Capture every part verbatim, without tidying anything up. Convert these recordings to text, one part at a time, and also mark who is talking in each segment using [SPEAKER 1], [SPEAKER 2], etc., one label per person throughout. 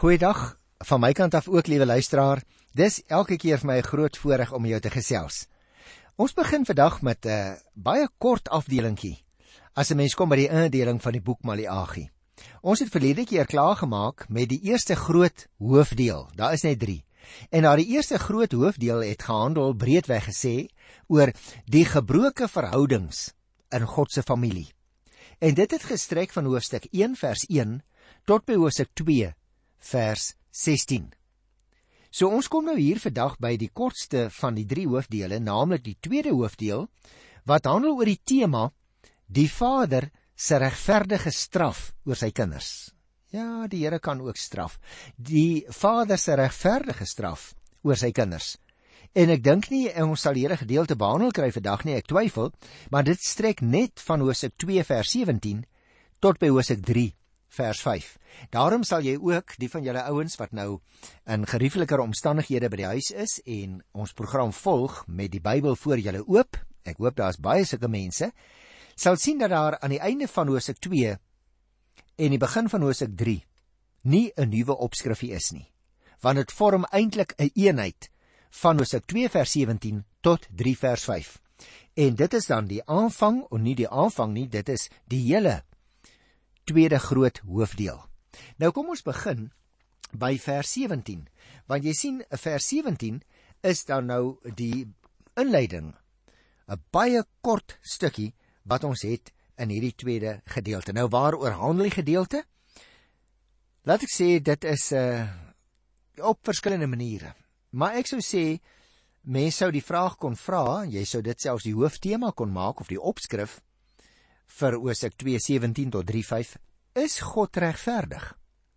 [SPEAKER 1] Goeiedag, van my kant af ook, liewe luisteraar. Dis elke keer vir my 'n groot voorreg om jou te gesels. Ons begin vandag met 'n uh, baie kort afdelingkie, as 'n mens kom by die indeling van die boek Maleagi. Ons het verlede keer klaargemaak met die eerste groot hoofdeel, daar is net drie. En na die eerste groot hoofdeel het gehandel, breedweg gesê, oor die gebroke verhoudings in God se familie. En dit het gestrek van hoofstuk een vers een tot by hoofstuk twee vers sestien. So ons kom nou hier vandag by die kortste van die drie hoofdele, naamlik die tweede hoofdeel, wat handel oor die tema, die Vader se regverdige straf oor sy kinders. Ja, die Here kan ook straf. Die Vader se regverdige straf oor sy kinders. En ek dink nie, ons sal die hele gedeelte behandel kry vandag nie, ek twyfel, maar dit strek net van hoofstuk twee vers sewentien tot by hoofstuk drie vers vyf. Daarom sal jy ook, die van julle ouens wat nou in geriefliker omstandighede by die huis is en ons program volg met die Bybel voor julle oop, ek hoop daar is baie sulke mense, sal sien dat daar aan die einde van hoofstuk twee en die begin van hoofstuk drie nie 'n nuwe opskrifie is nie, want dit vorm eintlik 'n eenheid van hoofstuk twee vers sewentien tot drie vers vyf. En dit is dan die aanvang, of nie die aanvang nie, dit is die hele tweede groot hoofdeel. Nou kom ons begin by vers sewentien, want jy sien, vers sewentien is dan nou die inleiding, 'n baie kort stukkie wat ons het in hierdie tweede gedeelte. Nou waaroor handel die gedeelte? Laat ek sê, dit is uh, op verskillende maniere. Maar ek sou sê, mens sou die vraag kon vra, jy sou dit selfs die hoofthema kon maak, of die opskrif, vir hoofstuk twee sewentien tot drie vyf, is God regverdig?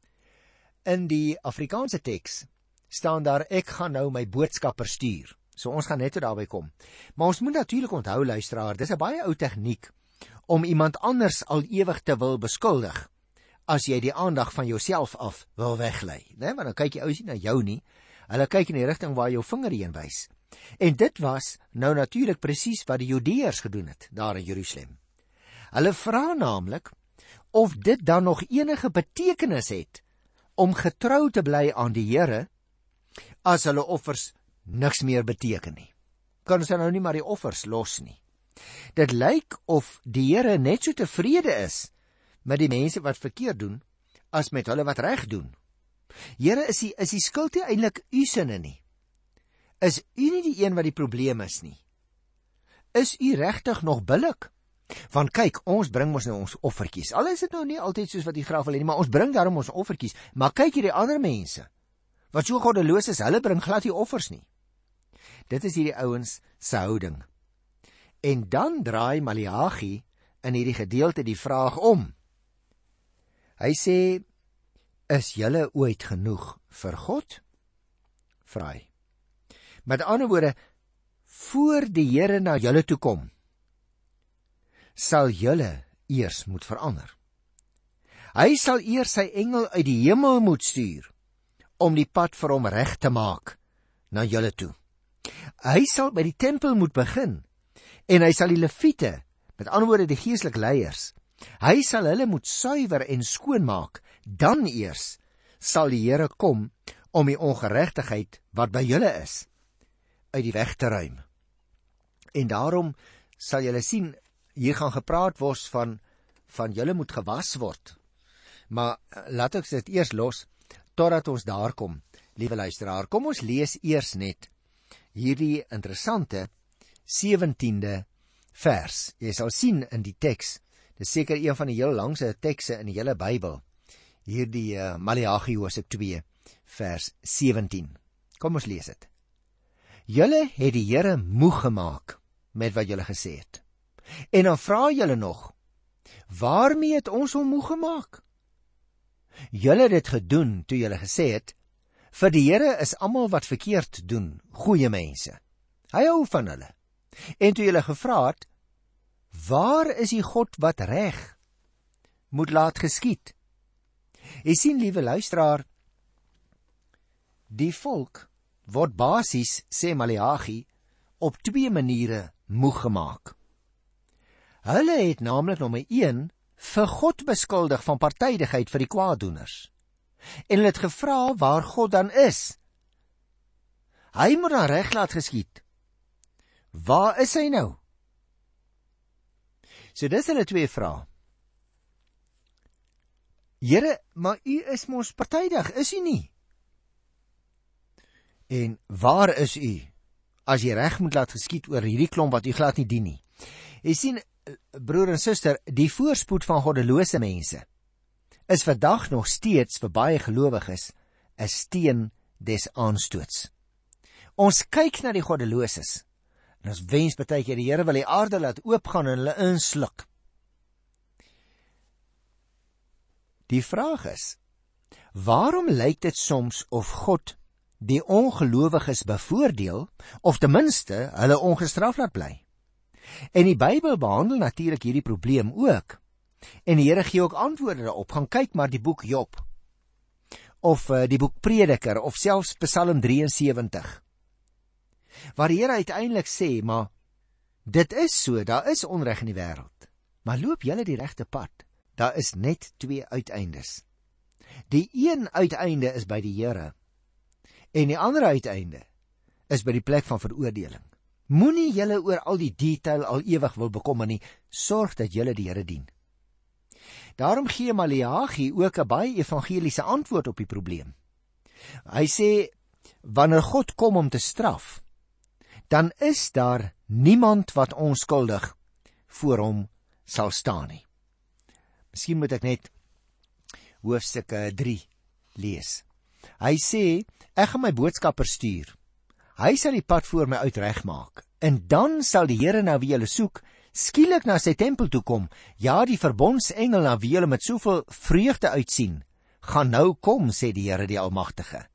[SPEAKER 1] In die Afrikaanse teks staan daar, ek gaan nou my boodskapper stuur. So ons gaan net tot daarby kom. Maar ons moet natuurlik onthou, luisteraar, dis 'n baie ou tegniek om iemand anders al ewig te wil beskuldig, as jy die aandag van jouself af wil weglei. Nee, want dan kyk jy ouens nie na jou nie, hulle kyk in die rigting waar jou vinger heen wys. En dit was nou natuurlik presies wat die Judeërs gedoen het, daar in Jerusalem. Hulle vra naamlik of dit dan nog enige betekenis het om getrou te bly aan die Here as hulle offers niks meer beteken nie. Kan ons nou nie maar die offers los nie. Dit lyk of die Here net so tevrede is met die mense wat verkeerd doen as met hulle wat reg doen. Here, is die, is die skuld nie eintlik u sinne nie? Is u nie die een wat die probleem is nie? Is u regtig nog billik? Want kyk, ons bring ons nou ons offertjies. Al is dit nou nie altyd soos wat die graaf wil hê nie, maar ons bring daarom ons offertjies. Maar kyk hierdie ander mense, wat so goddeloos is, hulle bring glad nie offers nie. Dit is hierdie ouens se houding. En dan draai Maleagi in hierdie gedeelte die vraag om. Hy sê, is julle ooit genoeg vir God? Vra hy. Met ander woorde, voor die Here na julle toe kom, sal julle eers moet verander. Hy sal eers sy engel uit die hemel moet stuur, om die pad vir hom reg te maak na julle toe. Hy sal by die tempel moet begin, en hy sal die leviete, met ander woorde die geestelike leiers, hy sal hulle moet suiwer en skoonmaak, dan eers sal die Here kom om die ongeregtigheid wat by julle is, uit die weg te ruim. En daarom sal julle sien, hier gaan gepraat word van, van julle moet gewas word. Maar laat ons dit eers los, totdat ons daar kom, liewe luisteraar. Kom ons lees eers net hierdie interessante sewentiende vers. Jy sal sien in die teks, dis seker een van die heel langste tekste in die hele Bybel, hierdie uh, Maleagi hoofstuk twee vers sewentien. Kom ons lees dit. Julle het die Here moeg gemaak met wat julle gesê het. En dan vra julle nog, waarmee het ons hom moeg gemaak? Julle het dit gedoen toe julle gesê het, vir die Here is almal wat verkeerd doen, goeie mense. Hy hou van hulle. En toe julle gevra het, waar is die God wat reg moet laat geskied? Jy sien, liewe luisteraar, die volk word basies, sê Maleagi, op twee maniere moeg gemaak. Hulle het naamlik nommer een vir God beskuldig van partydigheid vir die kwaaddoeners. En hulle het gevra waar God dan is. Hy moet dan reg laat geskied. Waar is hy nou? So dis hulle twee vrae. Here, maar u is mos partydig, is u nie? En waar is u, as jy reg moet laat geskied oor hierdie klomp wat u glad nie dien nie? Jy sien, broer en suster, die voorspoed van goddelose mense is vandag nog steeds vir baie gelowiges 'n steen des aanstoots. Ons kyk na die goddeloses en ons wens baie keer die Here wil die aarde laat oopgaan en hulle insluk. Die vraag is, waarom lyk dit soms of God die ongelowiges bevoordeel, of ten minste hulle ongestraf laat bly? En die Bybel behandel natuurlik hierdie probleem ook. En die Here gee ook antwoorde daarop. Gaan kyk maar die boek Job, of uh, die boek Prediker, of selfs Psalm drie en sewentig. Waar die Here uiteindelik sê, maar dit is so, daar is onreg in die wêreld. Maar loop julle die regte pad? Daar is net twee uiteindes. Die een uiteinde is by die Here, en die ander uiteinde is by die plek van veroordeling. Moenie julle oor al die detail al ewig wil bekommer nie, sorg dat julle die Here dien. Daarom gee Maleagi ook 'n baie evangeliese antwoord op die probleem. Hy sê, wanneer God kom om te straf, dan is daar niemand wat onskuldig voor hom sal staan nie. Miskien moet ek net hoofstuk drie lees. Hy sê, ek gaan my boodskapper stuur. Hy sal die pad voor my uit regmaak, en dan sal die Here na wie julle soek, skielik na sy tempel toe kom. Ja, die verbondsengel na wie julle met soveel vreugde uitsien, gaan nou kom, sê die Here die Almagtige.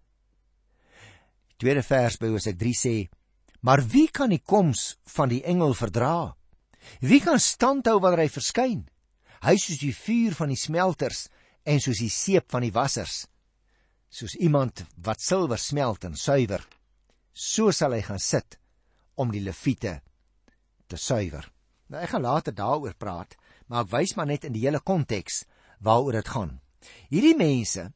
[SPEAKER 1] Die tweede vers by Hosea drie sê, maar wie kan die koms van die engel verdra? Wie kan standhou wanneer hy verskyn? Hy is soos die vuur van die smelters en soos die seep van die wassers, soos iemand wat silwer smelt en suiwer. So sal hy gaan sit om die leviete te suiwer. Nou, ek gaan later daaroor praat, maar ek wys maar net in die hele konteks waaroor dit gaan. Hierdie mense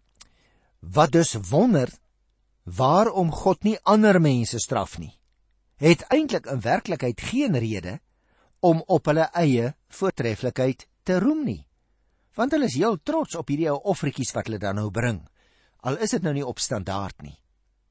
[SPEAKER 1] wat dus wonder waarom God nie ander mense straf nie, het eintlik in werklikheid geen rede om op hulle eie voortreffelikheid te roem nie. Want hulle is heel trots op hierdie ou offertjies wat hulle dan nou bring, al is dit nou nie op standaard nie.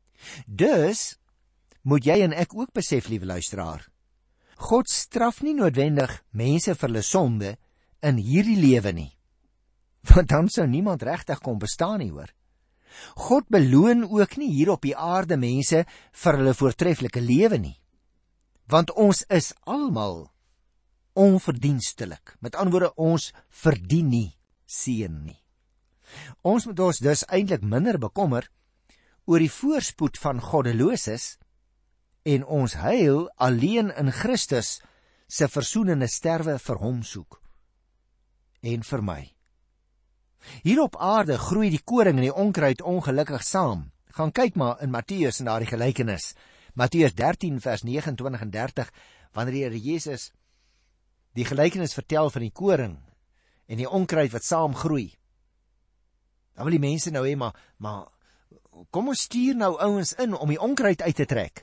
[SPEAKER 1] Dus moet jy en ek ook besef, liewe luisteraar, God straf nie noodwendig mense vir hulle sonde in hierdie lewe nie, want dan sou niemand regtig kon bestaan nie, hoor. God beloon ook nie hier op die aarde mense vir hulle voortreffelike lewe nie, want ons is almal onverdienstelik. Met ander woorde, ons verdien nie seën nie. Ons moet ons dus eintlik minder bekommer oor die voorspoed van goddeloses en ons heil alleen in Christus se versoenende sterwe vir hom soek en vir my. Hier op aarde groei die koring en die onkruid ongelukkig saam. Gaan kyk maar in Matteus en daardie gelykenis. Matteus dertien vers nege en twintig en dertig, wanneer die Here Jesus die gelykenis vertel van die koring en die onkruid wat saam groei. Dan wil die mense nou hê, maar, maar kom ons stuur nou ouens in om die onkruid uit te trek.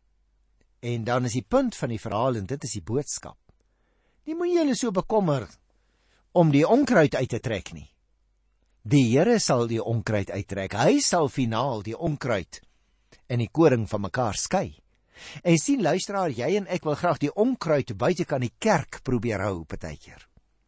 [SPEAKER 1] En dan is die punt van die verhaal, en dit is die boodskap. Nie moet julle so bekommer om die onkruid uit te trek nie. Die Here sal die onkruid uittrek. Hy sal finaal die onkruid en die koring van mekaar skei. En sien luisteraar, jy en ek wil graag die onkruid buite kan die kerk probeer hou partykeer.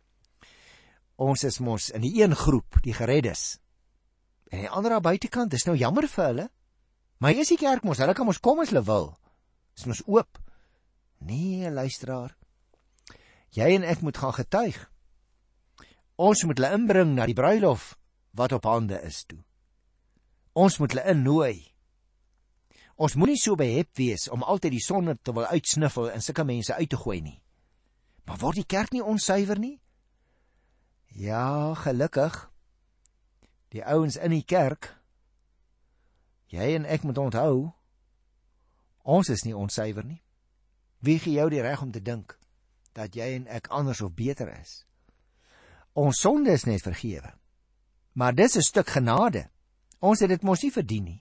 [SPEAKER 1] Ons is mos in die een groep, die gereddes. En die ander aan buitekant, dis nou jammer vir hulle. Maar hier is die kerk mos, hulle kan mos kom as hulle wil. Is ons oop? Nee, luisteraar. Jy en ek moet gaan getuig. Ons moet hulle inbring na die bruilof wat op hande is toe. Ons moet hulle innooi. Ons moet nie so behep wees om altyd die sonde te wil uitsniffel en sulke mense uit te gooi nie. Maar word die kerk nie onsuiwer nie? Ja, gelukkig. Die ouens in die kerk, jy en ek moet onthou, ons is nie onsuiwer nie. Wie gee jou die reg om te dink dat jy en ek anders of beter is? Ons sonde is net vergewe. Maar dis 'n stuk genade. Ons het dit mos nie verdien nie.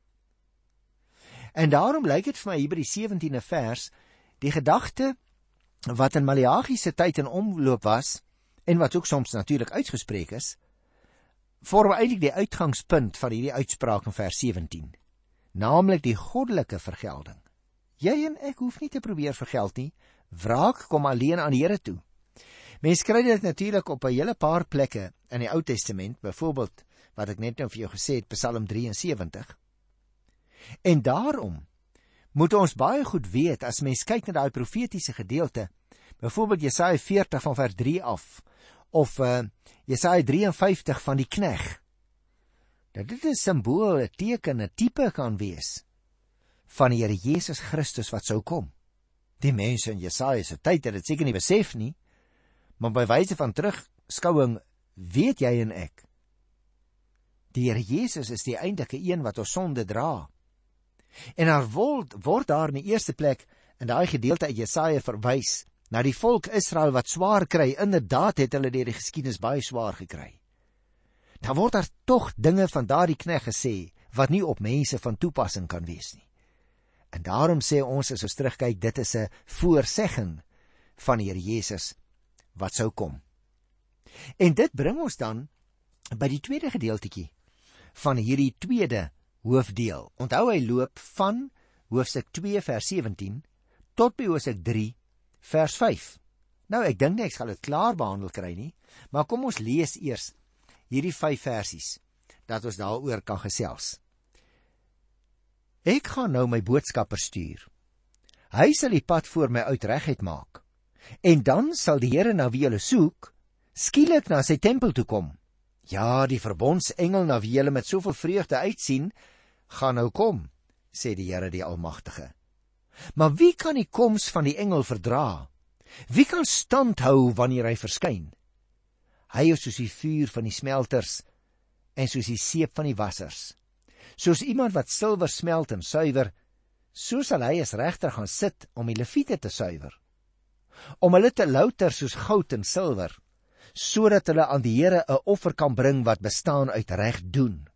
[SPEAKER 1] En daarom lyk dit vir my hier by die sewentiende vers, die gedagte wat in Maleagi se tyd in omloop was, en wat ook soms natuurlik uitgespreek is, vorm eintlik die uitgangspunt van hierdie uitspraak in vers sewentien, naamlik die goddelike vergelding. Jy en ek hoef nie te probeer vergeld nie, wraak kom alleen aan die Here toe. Mens kry dit natuurlik op 'n hele paar plekke in die Ou Testament, byvoorbeeld wat ek net nou vir jou gesê het, Psalm drie en sewentig. En daarom moet ons baie goed weet, as mens kyk na daai profetiese gedeelte, byvoorbeeld Jesaja veertig van vers drie af, of uh, Jesaja drie en vyftig van die kneg, dat dit 'n simbool, 'n teken, 'n tipe kan wees van die Here Jesus Christus wat sou kom. Die mense in Jesaja se tyd het dit seker nie besef nie, maar by wyse van terugskouing weet jy en ek, die Here Jesus is die eintlike een wat ons sonde dra. En daar word, word daar in die eerste plek in daai gedeelte uit Jesaja verwys na die volk Israel wat swaar kry. Inderdaad het hulle deur die geskiedenis baie swaar gekry. Dan word daar tog dinge van daardie kneg gesê wat nie op mense van toepassing kan wees nie. En daarom sê ons as ons terugkyk, dit is 'n voorsegging van die Here Jesus wat sou kom. En dit bring ons dan by die tweede gedeeltetjie van hierdie tweede hoofdeel. Onthou, hy loop van hoofstuk twee vers sewentien tot by hoofstuk drie vers vyf. Nou, ek dink nie ek sal dit klaar behandel kry nie, maar kom ons lees eers hierdie vyf versies, dat ons daaroor kan gesels. Ek gaan nou my boodskapper stuur. Hy sal die pad voor my uit reguit maak. En dan sal die Here na wie julle soek, skielik na sy tempel toe kom. Ja, die verbondsengel na wie julle met soveel vreugde uitsien, gaan nou kom, sê die Here die Almagtige. Maar wie kan die koms van die engel verdra? Wie kan stand hou wanneer hy verskyn? Hy is soos die vuur van die smelters en soos die seep van die wassers. Soos iemand wat silwer smelt en suiwer, so sal hy as regter gaan sit om die leviete te suiwer. Om hulle te louter soos goud en silwer, sodat hulle aan die Here 'n offer kan bring wat bestaan uit reg doen.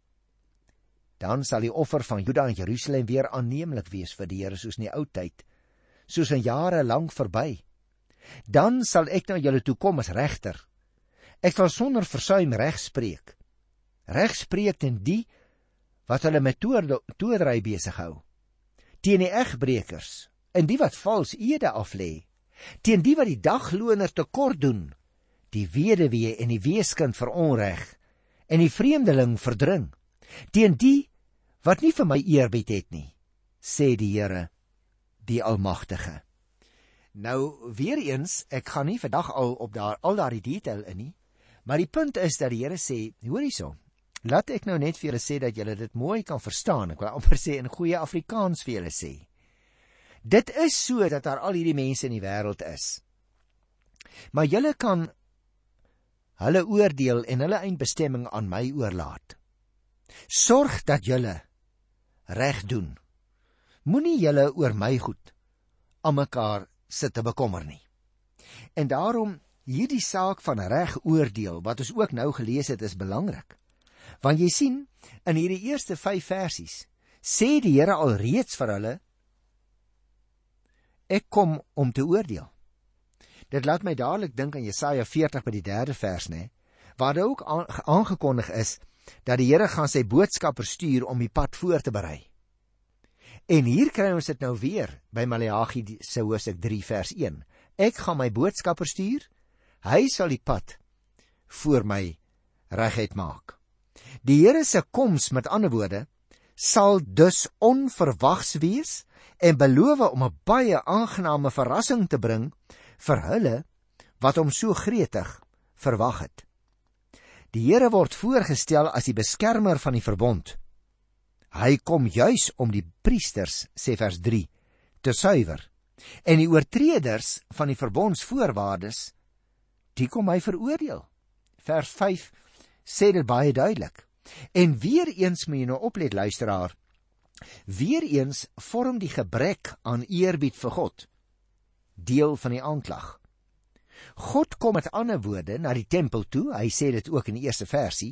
[SPEAKER 1] Dan sal die offer van Juda en Jerusalem weer aanneemlik wees vir die Here soos in die ou tyd, soos in jare lank verby. Dan sal ek na julle toe kom as regter. Ek sal sonder versuim reg spreek. Reg spreek teen die wat hulle met toordery besig hou, teen die egbrekers en die wat vals ede aflê, teen die wat die dagloner tekort doen, die weduwee en die weeskind veronreg en die vreemdeling verdring, teen die wat nie vir my eerbied het nie, sê die Here, die Almagtige. Nou, weer eens, ek gaan nie vandag al op daar, al daardie detail in nie, maar die punt is dat die Here sê, hoor hierso, laat ek nou net vir julle sê dat julle dit mooi kan verstaan, ek wil amper sê in goeie Afrikaans vir julle sê. Dit is so dat daar al hierdie mense in die wêreld is, maar julle kan hulle oordeel en hulle eindbestemming aan my oorlaat. Sorg dat julle reg doen. Moenie julle oor my goed aan mekaar sit te bekommer nie. En daarom, hierdie saak van reg oordeel, wat ons ook nou gelees het, is belangrik. Want jy sien, in hierdie eerste vyf versies, sê die Here al reeds vir hulle, ek kom om te oordeel. Dit laat my dadelik dink aan Jesaja veertig by die derde vers, ne, waar dit ook aangekondig is, dat die Here gaan sy boodskapper stuur om die pad voor te berei. En hier kry ons dit nou weer, by Maleagi se hoofstuk drie vers een. Ek gaan my boodskapper stuur, hy sal die pad voor my reguit maak. Die Here se koms, met ander woorde, sal dus onverwags wees en beloof om 'n baie aangename verrassing te bring vir hulle wat hom so gretig verwag het. Die Here word voorgestel as die beskermer van die verbond. Hy kom juis om die priesters, sê vers drie, te suiwer. En die oortreders van die verbondsvoorwaardes, die kom hy veroordeel. Vers vyf sê dit baie duidelik. En weer eens moet jy nou oplet, luisteraar, weer eens vorm die gebrek aan eerbied vir God deel van die aanklag. God kom met ander woorde na die tempel toe, hy sê dit ook in die eerste versie,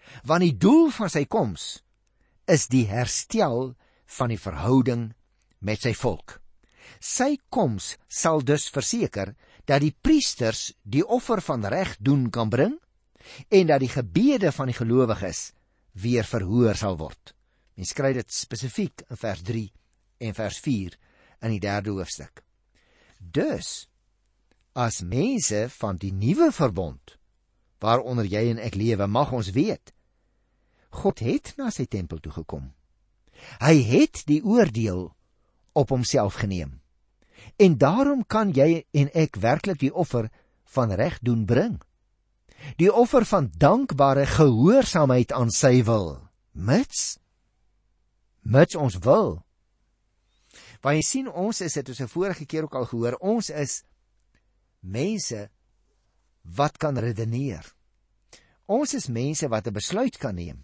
[SPEAKER 1] Want die doel van sy koms is die herstel van die verhouding met sy volk. Sy koms sal dus verseker dat die priesters die offer van reg doen kan bring en dat die gebede van die gelowiges weer verhoor sal word. Mens skryf dit spesifiek in vers drie en vers vier in die derde hoofstuk. Dus, as mense van die nuwe verbond, waaronder jy en ek lewe, mag ons weet, God het na sy tempel toe gekom. Hy het die oordeel op homself geneem. En daarom kan jy en ek werklik die offer van reg doen bring. Die offer van dankbare gehoorsaamheid aan sy wil. Mits, mits ons wil. Want jy sien, ons is, het ons 'n vorige keer ook al gehoor, ons is mense wat kan redeneer. Ons is mense wat 'n besluit kan neem.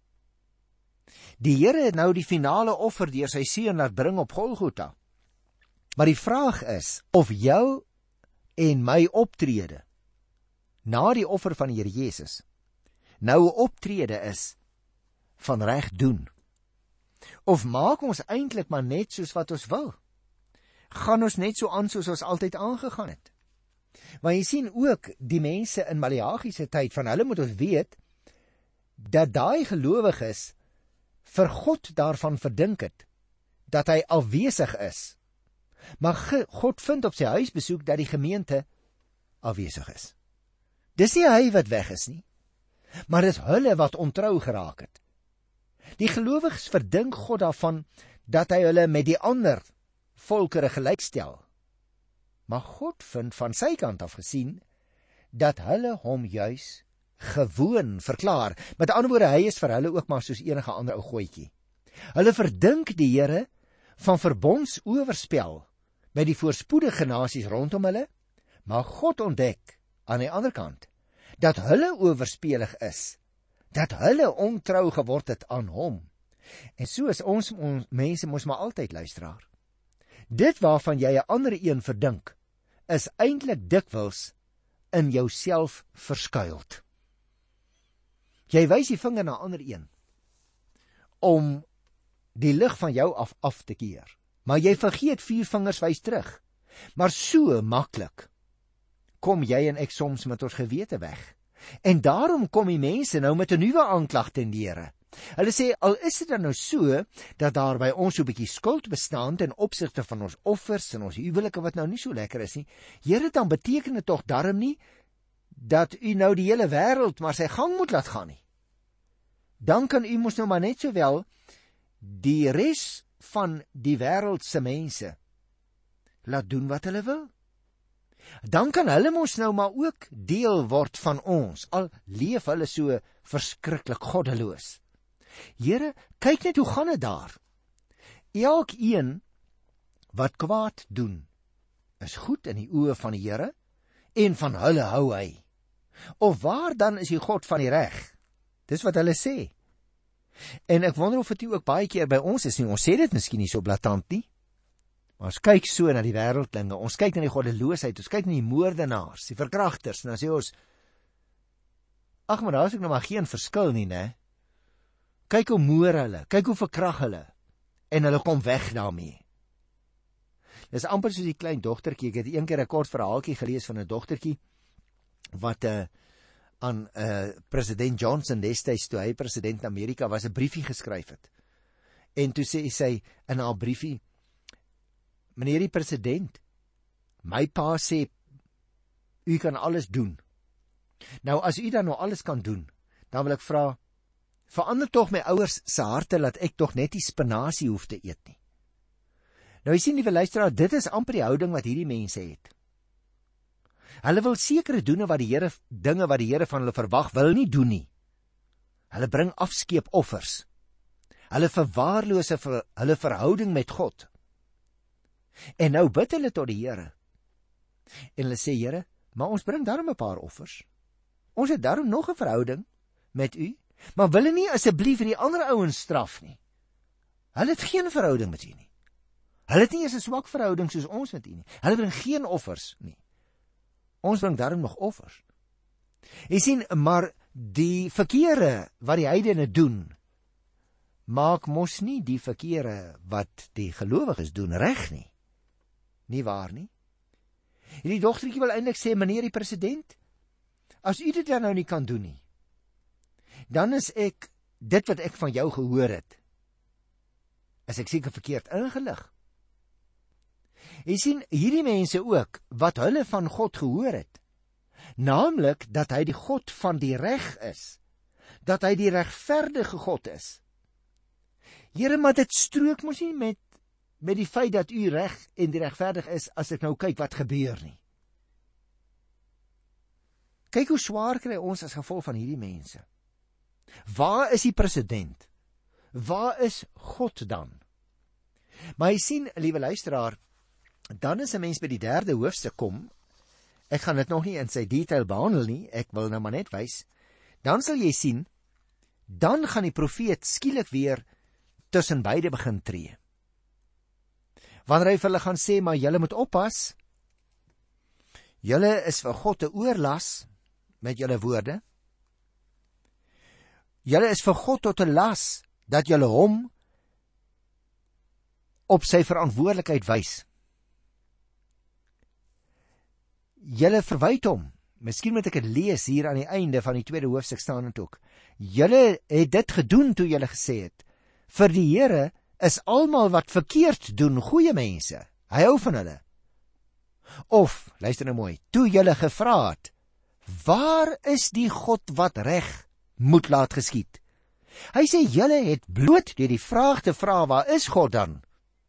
[SPEAKER 1] Die Here het nou die finale offer deur sy seun laat bring op Golgotha. Maar die vraag is, of jou en my optrede, na die offer van die Here Jesus, nou 'n optrede is van reg doen. Of maak ons eintlik maar net soos wat ons wil? Gaan ons net so aan soos ons altyd aangegaan het? Want jy sien ook die mense in Maleagi se tyd, van hulle moet ons weet, dat daai gelowiges vir God daarvan verdink het, dat hy afwesig is. Maar God vind op sy huisbesoek dat die gemeente afwesig is. Dis nie hy wat weg is nie, maar dis hulle wat ontrou geraak het. Die gelowiges verdink God daarvan dat hy hulle met die ander volkere gelykstel. Maar God vind van sy kant af gesien dat hulle hom juis gewoon verklaar. Met ander woorde, hy is vir hulle ook maar soos enige ander ou gooitjie. Hulle verdink die Here van verbondsoorspel met die voorspoedige nasies rondom hulle, maar God ontdek aan die ander kant dat hulle oorspelig is, dat hulle ontrou geword het aan hom. En so is ons, ons mense mos maar altyd luisteraar. Dit waarvan jy 'n ander een verdink, is eintlik dikwels in jouself verskuild. Jy wys die vinger na ander een om die lig van jou af af te keer, maar jy vergeet vier vingers wys terug. Maar so maklik kom jy en ek soms met ons gewete weg. En daarom kom die mense nou met 'n nuwe aanklag teen die Here. Hulle sê, al is dit dan nou so, dat daar by ons so 'n bietjie skuld bestaan ten opsigte van ons offers en ons huwelike wat nou nie so lekker is nie, Here, dan beteken dit tog darm nie, dat u nou die hele wêreld maar sy gang moet laat gaan nie. Dan kan u mos nou maar net sowel die res van die wêreld se mense laat doen wat hulle wil. Dan kan hulle mos nou maar ook deel word van ons, al leef hulle so verskriklik goddeloos. Here, kyk net hoe gaan dit daar. Elkeen wat kwaad doen, is goed in die oë van die Here, en van hulle hou hy. Of waar dan is die God van die reg? Dis wat hulle sê. En ek wonder of dit ook baie keer by ons is nie. Ons sê dit miskien nie so blaatant nie. Maar ons kyk so na die wêreldlinge, ons kyk na die goddeloosheid, ons kyk na die moordenaars, die verkragters, en dan sê ons, ag, maar daar is ook nog maar geen verskil nie, né? Kyk hoe moor hulle, kyk hoe verkrag hulle, en hulle kom weg daarmee. Dis amper soos die klein dogtertjie. Ek het een keer 'n kort verhaaltjie gelees van 'n dogtertjie wat uh, aan uh, president Johnson destyds, toe hy president in Amerika was, 'n briefie geskryf het. En toe sê sy in haar briefie, meneer die president, my pa sê, u kan alles doen. Nou, as u dan nou alles kan doen, dan wil ek vra, verander tog my ouers se harte, dat ek tog net die spinasie hoef te eet nie. Nou, jy sien, liewe luisteraar, dit is amper die houding wat hierdie mense het. Hulle wil sekere doen wat die Here, dinge wat die Here van hulle verwag, wil nie doen nie. Hulle bring afskeepoffers. Hulle verwaarloos vir hulle verhouding met God. En nou bid hulle tot die Here. En hulle sê, Here, maar ons bring daarom 'n paar offers. Ons het daarom nog 'n verhouding met u, maar wil nie asseblief die ander ouens straf nie. Hulle het geen verhouding met u nie. Hulle het nie eens 'n swak verhouding soos ons met u nie. Hulle bring geen offers nie. Ons bring daarom nog offers. Jy sien, maar Die verkeere wat die heidene doen, maak mos nie die verkeere wat die gelowiges doen reg nie. Nie waar nie? Hierdie dogtertjie wil eintlik sê, meneer die president, as u dit dan nou nie kan doen nie, dan is ek, dit wat ek van jou gehoor het, is ek seker verkeerd ingelig. Jy sien, hierdie mense ook, wat hulle van God gehoor het, naamlik dat hy die God van die reg is, dat hy die regverdige God is. Here, maar dit strook mos nie met, met die feit dat u reg en die regverdig is, as ek nou kyk wat gebeur nie. Kyk hoe swaar kry ons as gevolg van hierdie mense. Waar is die president? Waar is God dan? Maar jy sien, liewe luisteraar, dan is 'n mens by die derde hoofstuk kom, ek gaan dit nog nie in sy detail behandel nie, ek wil nou maar net wys, dan sal jy sien, dan gaan die profeet skielik weer tussen beide begin tree. Wanneer hy vir hulle gaan sê, maar julle moet oppas, julle is vir God 'n oorlas met julle woorde, julle is vir God tot 'n las, dat julle hom op sy verantwoordelikheid wys. Julle verwyd hom, miskien moet ek dit lees hier aan die einde van die tweede hoofstuk staan het ook, julle het dit gedoen toe julle gesê het, vir die Here is almal wat verkeerd doen goeie mense, hy hou van hulle. Of, luister nou mooi, toe julle gevra het, waar is die God wat reg moet laat geskied? Hy sê julle het bloot deur die vraag te vra, waar is God dan,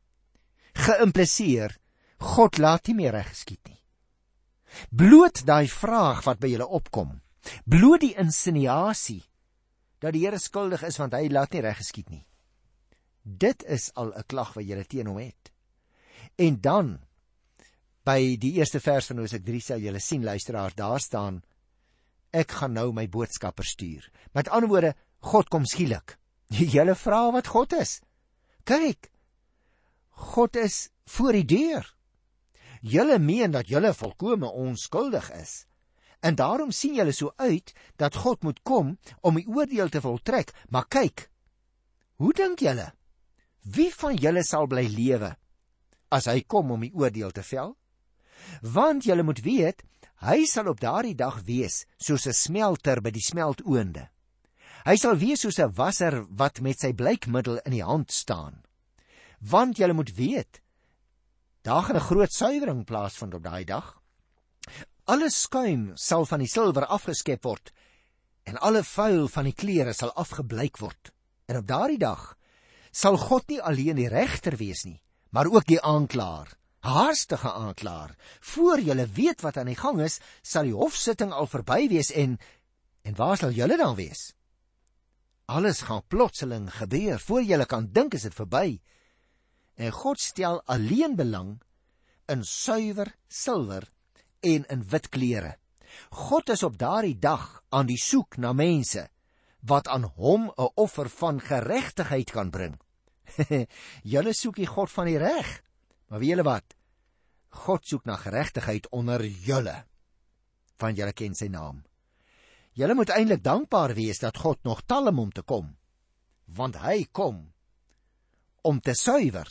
[SPEAKER 1] geïmpliseer, God laat nie meer reg geskied nie. Bloot daai vraag wat by julle opkom, bloot die insinuasie dat die Here skuldig is want hy laat nie reg geskied nie. Dit is al 'n klag wat julle teen hom het. En dan by die eerste vers van Hosea drie sal julle sien, luisteraars, daar staan, ek gaan nou my boodskapper stuur. Met ander woorde, God kom skielik. Julle vra wat God is. Kyk, God is voor die deur. Julle meen dat julle volkome onskuldig is. En daarom sien julle so uit dat God moet kom om die oordeel te voltrek. Maar kyk, hoe dink julle? Wie van julle sal bly lewe as hy kom om die oordeel te vel? Want julle moet weet, hy sal op daardie dag wees soos 'n smelter by die smeltoonde. Hy sal wees soos 'n wasser wat met sy blykmiddel in die hand staan. Want julle moet weet, daar gaan 'n groot suiwering plaasvind op daai dag. Alle skuim sal van die silwer afgeskep word en alle vuil van die klere sal afgeblyk word. En op daardie dag sal God nie alleen die regter wees nie, maar ook die aanklaer, haastige aanklaer. Voor julle weet wat aan die gang is, sal die hofsitting al verby wees en en waar sal julle dan wees? Alles gaan plotseling gebeur, voor julle kan dink is dit verby. En God stel alleen belang in suiwer silwer en in wit klere. God is op daardie dag aan die soek na mense wat aan hom 'n offer van geregtigheid kan bring. Julle soek die God van die reg, maar weet julle wat? God soek na geregtigheid onder julle, want julle ken sy naam. Julle moet eintlik dankbaar wees dat God nog talm om te kom, want hy kom om te suiwer.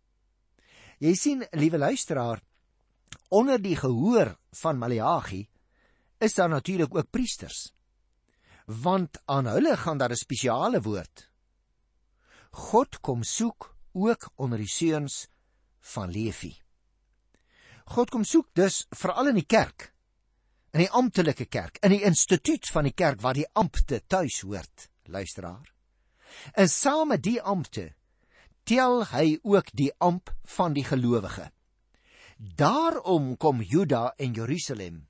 [SPEAKER 1] Jy sien, liewe luisteraar, onder die gehoor van Maleagi is daar natuurlik ook priesters, want aan hulle gaan daar 'n spesiale woord. God kom soek ook onder die seuns van Levi. God kom soek dus veral in die kerk, in die amptelike kerk, in die instituut van die kerk waar die ampte tuis hoort, luisteraar. En saam met die ampte tel hy ook die amp van die gelowige. Daarom kom Juda en Jerusalem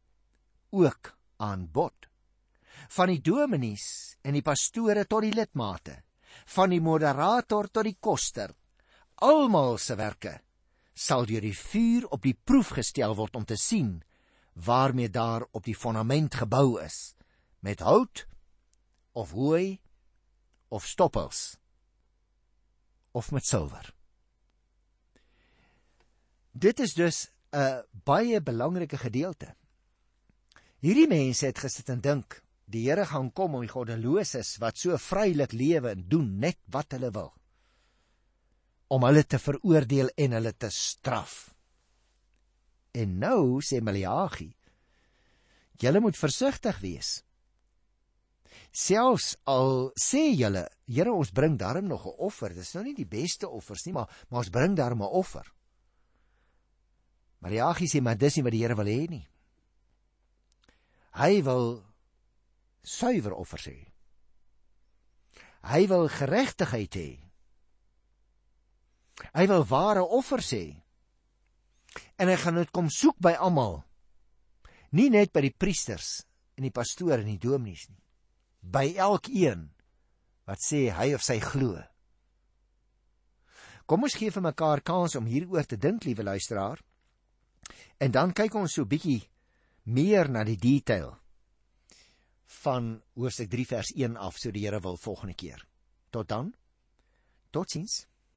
[SPEAKER 1] ook aan bod. Van die dominees en die pastore tot die lidmate, van die moderator tot die koster, almal se werke sal deur die vuur op die proef gestel word om te sien waarmee daar op die fondament gebou is, met hout of hooi of stoppels of met silwer. Dit is dus 'n baie belangrike gedeelte. Hierdie mense het gesit en dink, die Here gaan kom om die goddeloses wat so vrylik lewe en doen net wat hulle wil, om hulle te veroordeel en hulle te straf. En nou sê Maleagi, julle moet versigtig wees. Selfs al sê julle, Here, ons bring daarom nog 'n offer, dis nou nie die beste offers nie, maar, maar ons bring daarom 'n offer. Maleagi sê, maar dis nie wat die Here wil hê nie. Hy wil suiwer offers hê. Hy wil geregtigheid hê. Hy wil ware offers hê. En hy gaan dit kom soek by almal. Nie net by die priesters en die pastoor en die dominees nie. By elkeen wat sê hy of sy glo. Kom ons gee vir mekaar kans om hieroor te dink, liewe luisteraar. En dan kyk ons so bietjie meer na die detail van hoofstuk drie vers een af, so die Here wil volgende keer. Tot dan. Totsiens.